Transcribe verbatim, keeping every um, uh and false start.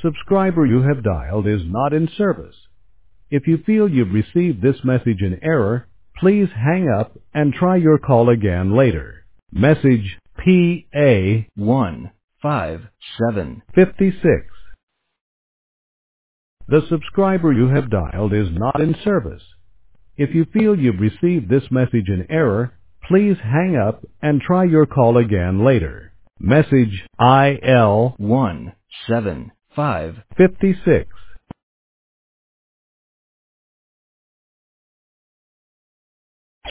subscriber you have dialed is not in service. If you feel you've received this message in error, please hang up and try your call again later. Message P A one five seven five six. The subscriber you have dialed is not in service. If you feel you've received this message in error, please hang up and try your call again later. Message I L one seven five five six.